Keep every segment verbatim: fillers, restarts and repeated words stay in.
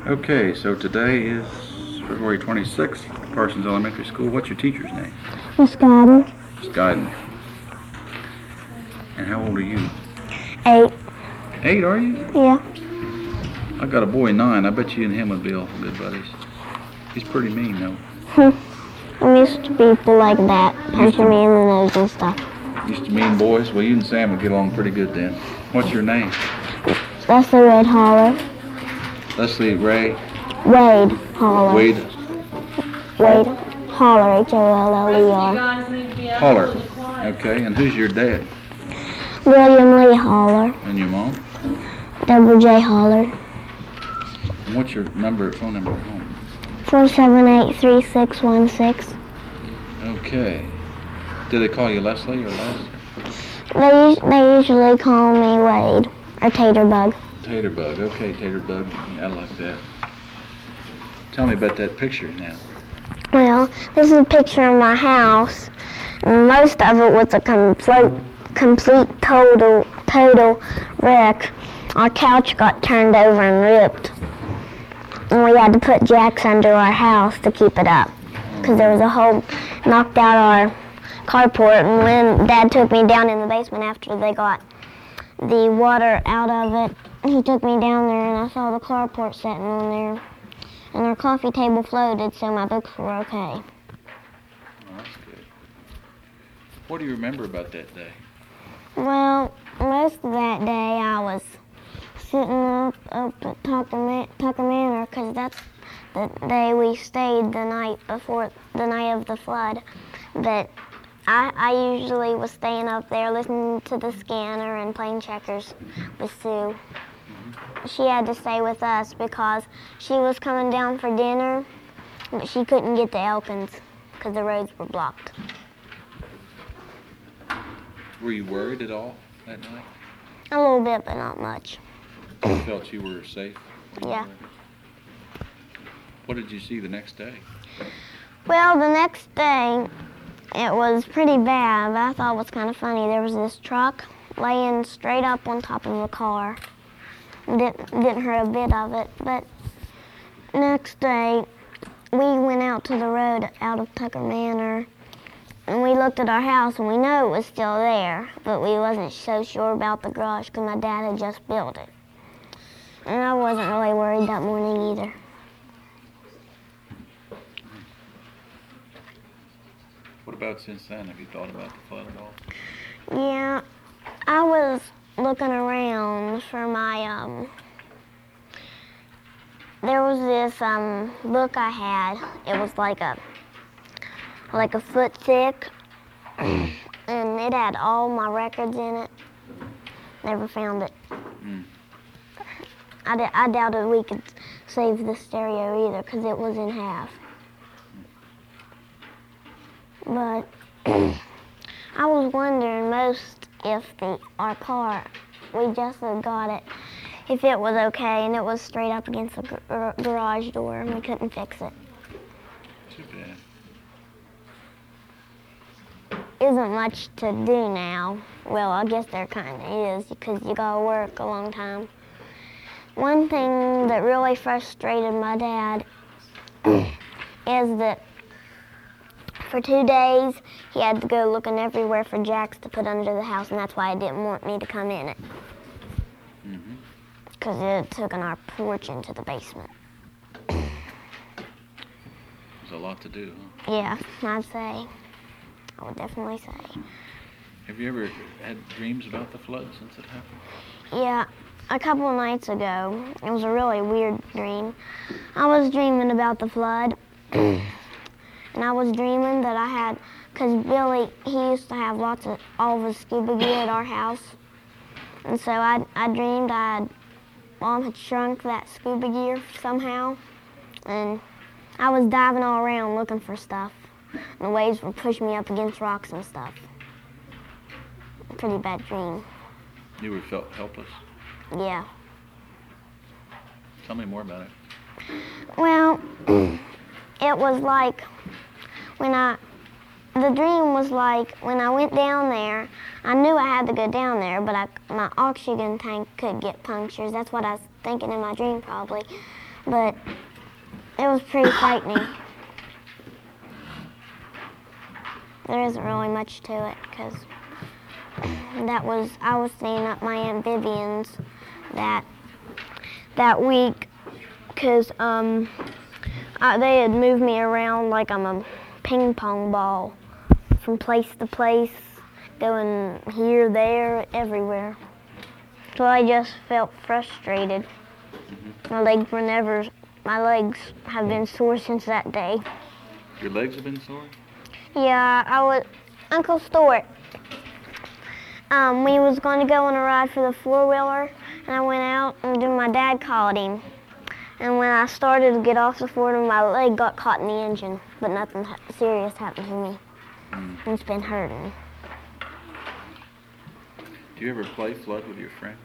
Okay, so today is February twenty-sixth, Parsons Elementary School. What's your teacher's name? Miss Guyton. Miss Guyton. And how old are you? Eight. Eight, are you? Yeah. I got a boy nine. I bet you and him would be all good buddies. He's pretty mean, though. Hmm. I'm used to people like that, punching me in the nose and stuff. Used to mean boys? Well, you and Sam would get along pretty good then. What's your name? Leslie Wade Holler. Leslie Ray? Wade Holler. Wade? Wade Holler, H O L L E R. Holler. Okay, and who's your dad? William Lee Holler. And your mom? Deborah J. Holler. And what's your number, phone number at home? four seven eight, three six one six. Okay. Do they call you Leslie or Les? They, they usually call me Wade, or Taterbug. Taterbug. Okay, Taterbug. I like that. Tell me about that picture now. Well, this is a picture of my house. Most of it was a complete, complete total, total wreck. Our couch got turned over and ripped. And we had to put jacks under our house to keep it up. Because there was a hole, knocked out our carport. And when Dad took me down in the basement after they got the water out of it, he took me down there and I saw the carport sitting on there. And our coffee table floated, so my books were okay. Oh, that's good. What do you remember about that day? Well, most of that day I was sitting up, up at Tucker, Ma- Tucker Manor, because that's the day we stayed the night before, the night of the flood. But I, I usually was staying up there listening to the scanner and playing checkers with Sue. She had to stay with us because she was coming down for dinner, but she couldn't get to Elkins because the roads were blocked. Were you worried at all that night? A little bit, but not much. You felt you were safe? Yeah. What did you see the next day? Well, the next day, it was pretty bad, but I thought it was kind of funny. There was this truck laying straight up on top of a car. Didn't, didn't hurt a bit of it, but next day, we went out to the road out of Tucker Manor, and we looked at our house, and we know it was still there, but we wasn't so sure about the garage because my dad had just built it. And I wasn't really worried that morning either. What about since then? Have you thought about the flood at all? Yeah, I was looking around for my, um, there was this um, book I had. It was like a, like a foot thick, and it had all my records in it. Never found it. Mm. I, d- I doubted we could save the stereo either because it was in half. But I was wondering most if the our car, we just had got it, if it was okay, and it was straight up against the gar- garage door and we couldn't fix it. Too bad. Isn't much to do now. Well, I guess there kind of is because you gotta work a long time. One thing that really frustrated my dad is that for two days he had to go looking everywhere for jacks to put under the house, and that's why he didn't want me to come in it. Because mm-hmm. it took in our porch into the basement. There's a lot to do, huh? Yeah, I'd say. I would definitely say. Have you ever had dreams about the flood since it happened? Yeah, a couple of nights ago. It was a really weird dream. I was dreaming about the flood. And I was dreaming that I had, because Billy, he used to have lots of, all of his scuba gear at our house. And so I, I dreamed I had, Mom had shrunk that scuba gear somehow. And I was diving all around looking for stuff. And the waves were pushing me up against rocks and stuff. A pretty bad dream. You were felt helpless? Yeah. Tell me more about it. Well, it was like when I, the dream was like when I went down there, I knew I had to go down there, but I, my oxygen tank could get punctures. That's what I was thinking in my dream probably. but it was pretty frightening. There isn't really much to it, because that was, I was staying at my Aunt Vivian's that, that week, because um, uh, they had moved me around like I'm a ping pong ball from place to place, going here, there, everywhere. So I just felt frustrated. My legs were never, my legs have been sore since that day. Your legs have been sore? Yeah, I was, Uncle Stuart, um, we was going to go on a ride for the four-wheeler, and I went out, and then my dad called him. And when I started to get off the four-wheeler, my leg got caught in the engine, but nothing ha- serious happened to me. Mm. It's been hurting. Do you ever play flood with your friends?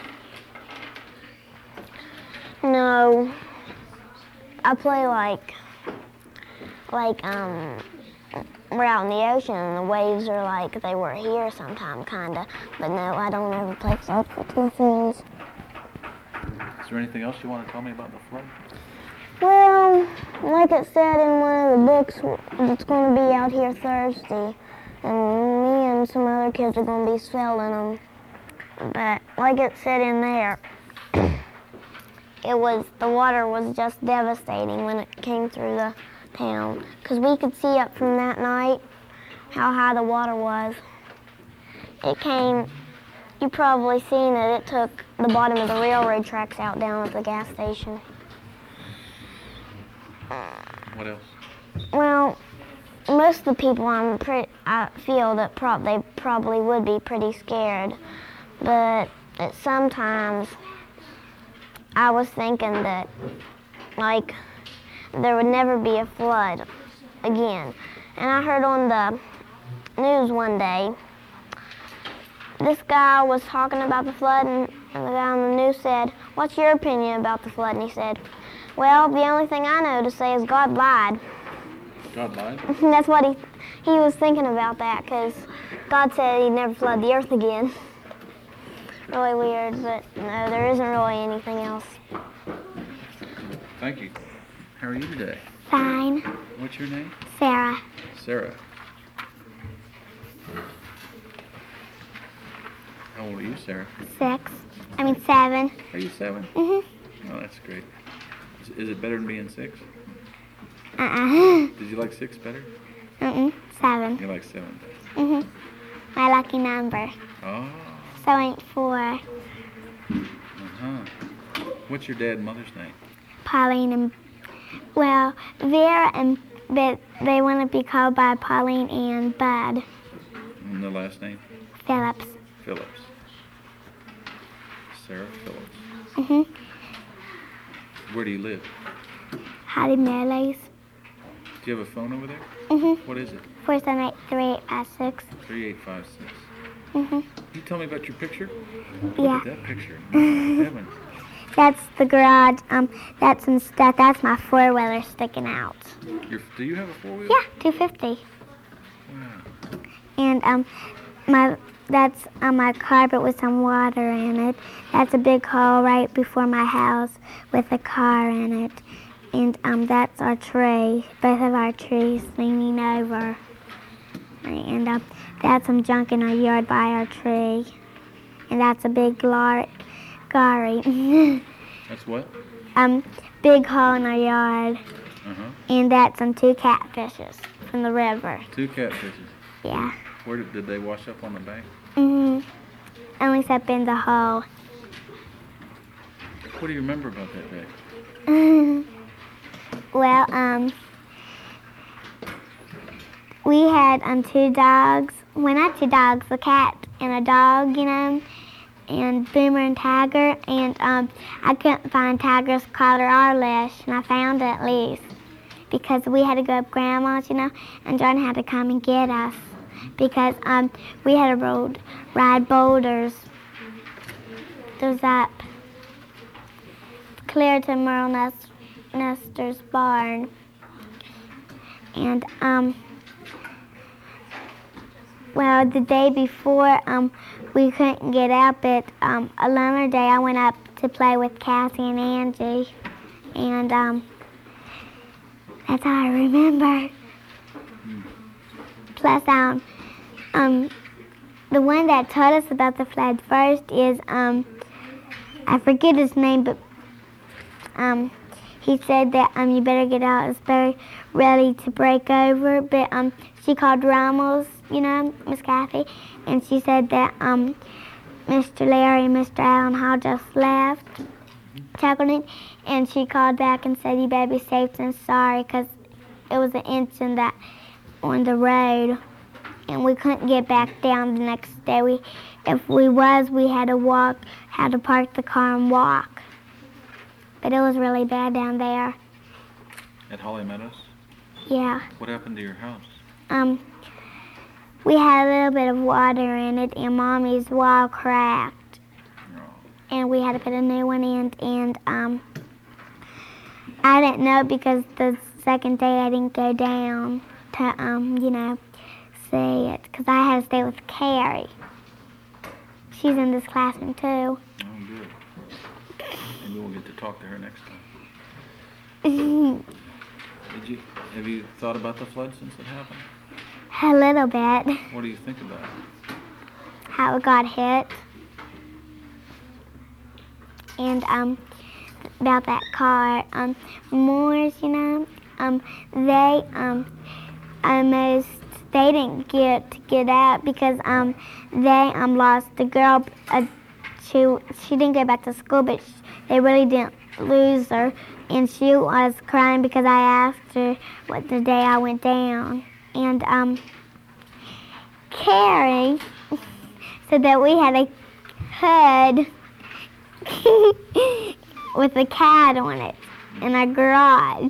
No, I play like, like, um, we're out in the ocean and the waves are like they were here sometime, kinda. But no, I don't ever play flood with my friends. Is there anything else you want to tell me about the flood? Well, like it said in one of the books, it's going to be out here Thursday, and me and some other kids are going to be sailing them. But like it said in there, it was, the water was just devastating when it came through the town, because we could see up from that night how high the water was. It came, you probably seen it, it took the bottom of the railroad tracks out down at the gas station. What else? Well, most of the people I'm pretty, I feel that prob they probably would be pretty scared, but at sometimes I was thinking that, like, there would never be a flood again. And I heard on the news one day, this guy was talking about the flood, and, and the guy on the news said, "What's your opinion about the flood?" And he said, "Well, the only thing I know to say is God lied." God lied? That's what he he was thinking about, that, because God said he'd never flood the earth again. Really weird, but no, there isn't really anything else. Thank you. How are you today? Fine. What's your name? Sarah. Sarah. How old are you, Sarah? Six. I mean seven. Are you seven? Mm-hmm. Oh, that's great. Is, is it better than being six? Uh-uh. Did you like six better? Mm-mm. Seven. You like seven better. Mm-hmm. My lucky number. Oh. So ain't four. Uh-huh. What's your dad and mother's name? Pauline and, well, Vera and, but they want to be called by Pauline and Bud. And the last name? Phillips. Phillips. Sarah Phillips. Mm-hmm. Where do you live? Hattie Meadows. Do you have a phone over there? Mm-hmm. What is it? four seven eight, three eight five six. three eight five six. Mm-hmm. Can you tell me about your picture? Look Yeah. at that picture. Heaven. That's the garage. Um, that's some stuff. That's my four-wheeler sticking out. Your, do you have a four-wheel? Yeah, two fifty. Wow. And um, my that's on my carpet with some water in it. That's a big hole right before my house with a car in it. And um, that's our tree, both of our trees leaning over. And um, that's some junk in our yard by our tree. And that's a big lar- gary. That's what? um, big hole in our yard. Uh-huh. And that's some two catfishes from the river. Two catfishes. Yeah. Where did, did they wash up on the bank? Mhm. Only except in the hole. What do you remember about that day? Well, um, we had um two dogs. Well, not two dogs, a cat and a dog, you know, and Boomer and Tiger. And um, I couldn't find Tiger's collar or leash, and I found it at least because we had to go up Grandma's, you know, and John had to come and get us because um we had to road ride boulders. Those up clear to Merle Nest, Nestor's barn, and um. Well, the day before, um, we couldn't get up, but um, another day I went up to play with Cassie and Angie, And um, that's all I remember. Plus, um, um, the one that told us about the flood first is, um, I forget his name, but um, he said that um, you better get out. It's very ready to break over. But um, she called Ramos, you know, Miss Kathy, and she said that um, Mister Larry and Mister Allen Hall just left Tackleton, and she called back and said, you better be safe and sorry, because it was an incident that on the road, and we couldn't get back down the next day. We, if we was, we had to walk, had to park the car and walk. But it was really bad down there. At Holly Meadows? Yeah. What happened to your house? Um, we had a little bit of water in it, and Mommy's wall cracked. Oh. And we had to put a new one in, and um, I didn't know because the second day I didn't go down to, um, you know, see it, because I had to stay with Carrie. She's in this classroom too. Oh, good. Maybe we'll get to talk to her next time. Did you, have you thought about the flood since it happened? A little bit. What do you think about it? How it got hit. And um, about that car, um, Moors, you know, um, they um, almost, they didn't get to get out because um, they um lost the girl. Uh, she she didn't go back to school, but she, they really didn't lose her, and she was crying because I asked her what the day I went down, and um, Carrie said that we had a hood with a cat on it in our garage.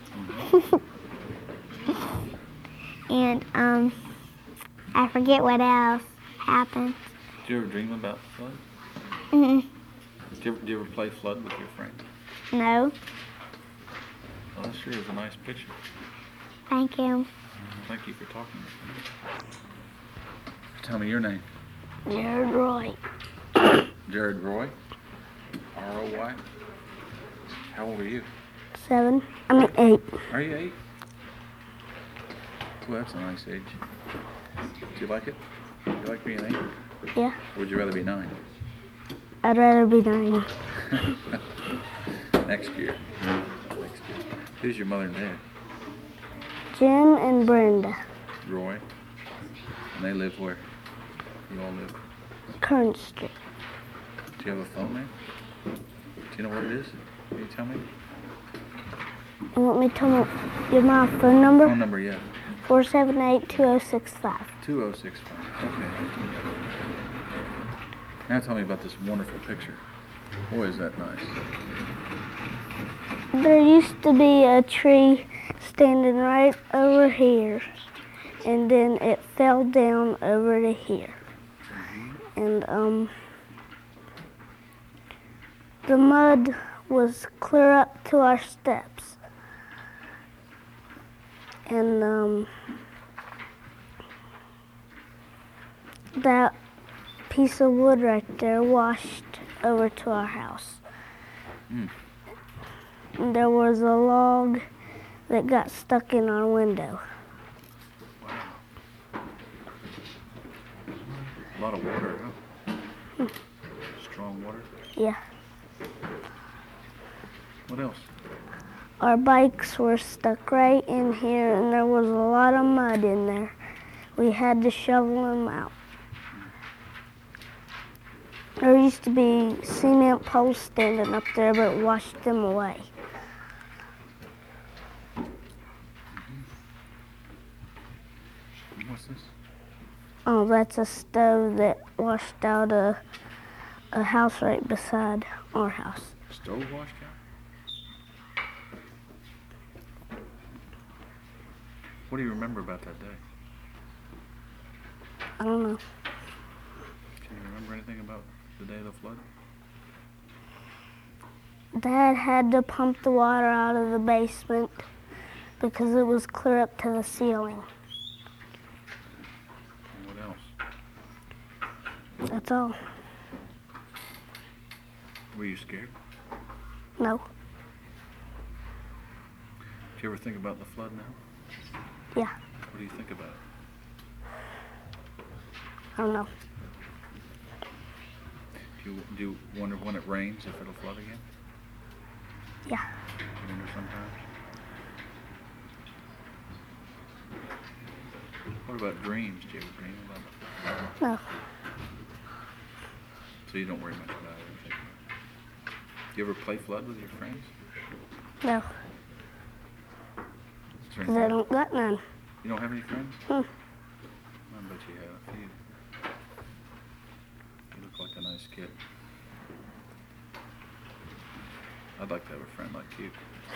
And um, I forget what else happened. Did you ever dream about the flood? Mm-hmm. Did you ever, did you ever play flood with your friends? No. Well, that sure is a nice picture. Thank you. Thank you for talking with me. Tell me your name. Jared Roy. Jared Roy? R O Y? How old are you? Seven. I mean eight. Are you eight? Well, that's a nice age. Do you like it? Do you like being eight? Yeah. Or would you rather be nine? I'd rather be nine. Next year. Next year. Who's your mother and dad? Jim and Brenda. Roy. And they live where? You all live? Kern Street. Do you have a phone there? Do you know what it is? Can you tell me? You want me to tell me your my phone number? Phone number, yeah. four seven eight, two oh six five. two oh six five. Okay. Now tell me about this wonderful picture. Boy, is that nice. There used to be a tree standing right over here, and then it fell down over to here. And um, the mud was clear up to our steps. And um, that piece of wood right there washed over to our house. Mm. And there was a log that got stuck in our window. Wow. A lot of water, huh? Hmm. Strong water. Yeah. What else? Our bikes were stuck right in here, and there was a lot of mud in there. We had to shovel them out. There used to be cement poles standing up there, but it washed them away. What's this? Oh, that's a stove that washed out a, a house right beside our house. Stove washed out? What do you remember about that day? I don't know. Can you remember anything about the day of the flood? Dad had to pump the water out of the basement because it was clear up to the ceiling. And what else? That's all. Were you scared? No. Do you ever think about the flood now? Yeah. What do you think about it? I don't know. Do you, do you wonder when it rains if it'll flood again? Yeah. You wonder sometimes? What about dreams? Do you ever dream about it? No. So you don't worry much about it or think about it. Do you ever play flood with your friends? No. Is there Because I anything- don't got none. You don't have any friends? Hmm. I bet you have a few. You look like a nice kid. I'd like to have a friend like you.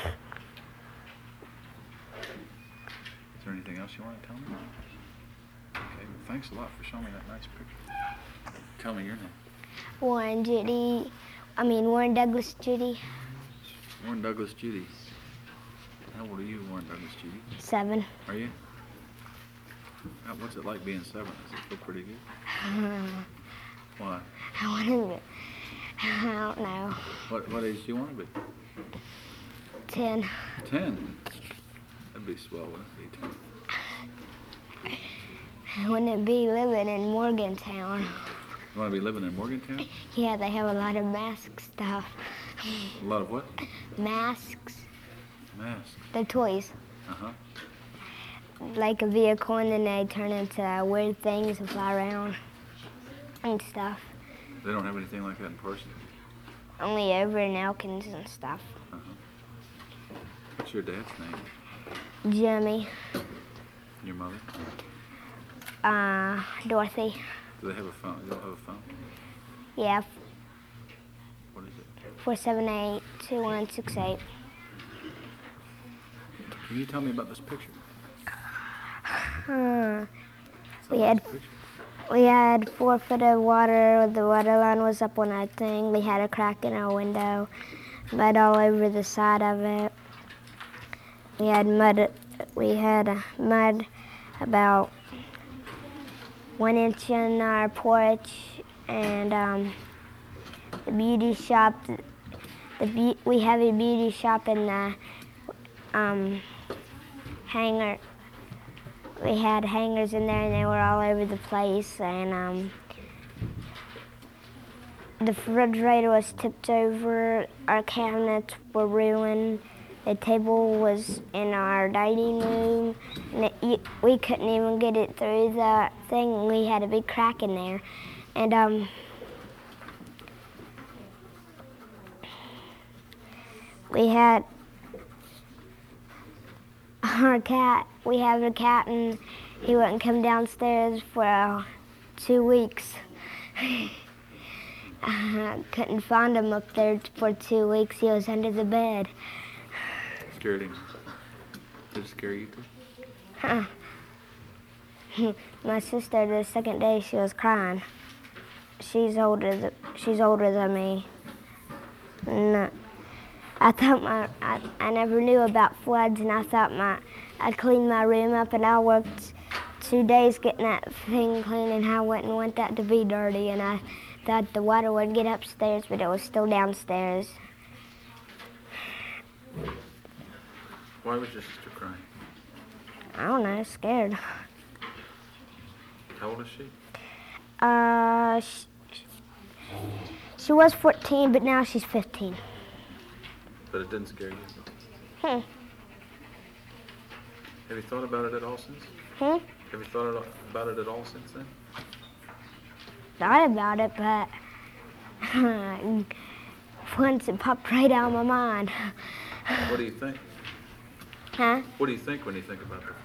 Is there anything else you want to tell me? Okay, well, thanks a lot for showing me that nice picture. Tell me your name. Warren Judy. I mean, Warren Douglas Judy. Warren Douglas Judy. How old are you, Warren Douglas Judy? Seven. Are you? How, what's it like being seven? Does it feel pretty good? Why? I want to. I don't know. What what age do you want to be? Ten. Ten. That'd be swell, wouldn't it? Be ten. Wouldn't it be living in Morgantown? You want to be living in Morgantown? Yeah, they have a lot of mask stuff. A lot of what? Masks. Masks. They're toys. Uh huh. Like a vehicle, and then they turn into weird things and fly around and stuff. They don't have anything like that in person. Only over in Elkins and stuff. Uh huh. What's your dad's name? Jimmy. Your mother? Uh, Dorothy. Do they have a phone? They don't have a phone? Yeah, What is it? four seven eight two one six eight. Can you tell me about this picture? Hmm. It's a We nice had- picture. We had four foot of water. The water line was up on that thing. We had a crack in our window. Mud all over the side of it. We had mud. We had uh, mud about one inch in our porch, and um, the beauty shop. The be- we have a beauty shop in the um, hangar. We had hangers in there, and they were all over the place. And um, the refrigerator was tipped over. Our cabinets were ruined. The table was in our dining room, and it, you, we couldn't even get it through the thing. We had a big crack in there, and um, we had our cat. We have a cat, and he wouldn't come downstairs for uh, two weeks. uh, couldn't find him up there for two weeks. He was under the bed. Scared him. Did it scare you too? Huh. My sister, the second day, she was crying. She's older. Th- she's older than me. And, uh, I thought my I, I never knew about floods, and I thought my I cleaned my room up, and I worked two days getting that thing clean, and I wouldn't want that to be dirty, and I thought the water would get upstairs, but it was still downstairs. Why was your sister crying? I don't know, scared. How old is she? Uh, she, she was fourteen, but now she's fifteen. But it didn't scare you. Hmm. Have you thought about it at all since? Hmm. Have you thought it- about it at all since then? Thought about it, but once it popped right out of my mind. What do you think? Huh? What do you think when you think about the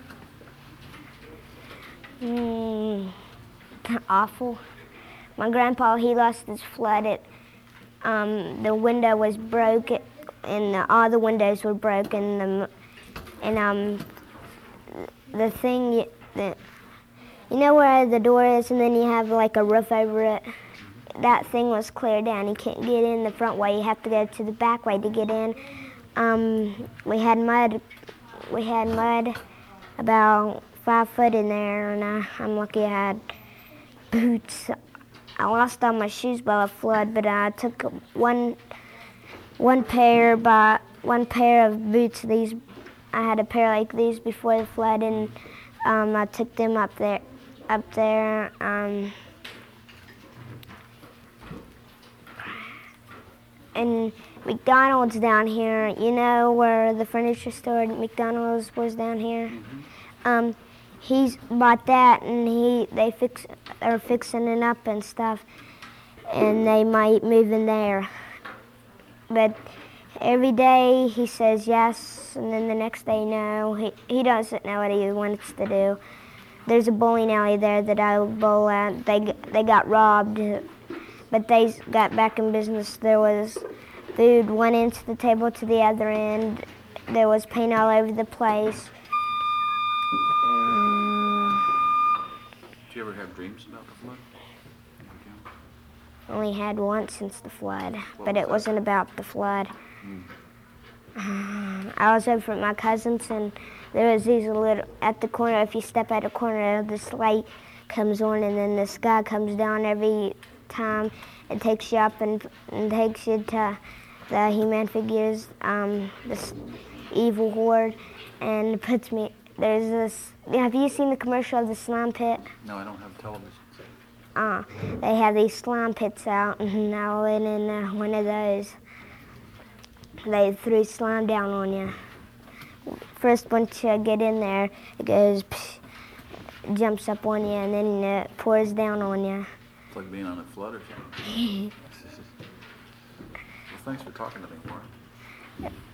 flood? Mm, awful. My grandpa, he lost his flood. It, um, the window was broken, and the, all the windows were broken. The, and um, the thing, y- the, you know where the door is, and then you have like a roof over it. That thing was clear down. You can't get in the front way. You have to go to the back way to get in. Um, we had mud. We had mud about five foot in there, and I, I'm lucky I had boots. I lost all my shoes by the flood, but I took one one pair by one pair of boots. These I had a pair like these before the flood, and um, I took them up there. Up there. Um, and McDonald's down here. You know where the furniture store at McDonald's was down here. Mm-hmm. Um, he's bought that, and he they fix are fixing it up and stuff, and they might move in there. But every day he says yes, and then the next day no. He he doesn't know what he wants to do. There's a bowling alley there that I bowl at. They they got robbed, but they got back in business. There was food one end to the table to the other end. There was paint all over the place. Did you ever have dreams about the flood? Only had one since the flood, What but was it that? wasn't about the flood. Mm. I was over at my cousin's, and there was these little, at the corner, if you step at a corner, this light comes on, and then the sky comes down every time. It takes you up and, and takes you to the He-Man figures, um, this evil horde, and puts me, there's this, have you seen the commercial of the slime pit? No, I don't have television. Uh, they have these slime pits out, and I went in uh, one of those. They threw slime down on you. First, once you get in there, it goes, psh, jumps up on you, and then it pours down on you. It's like being on a flood or something. Well, thanks for talking to me, Warren.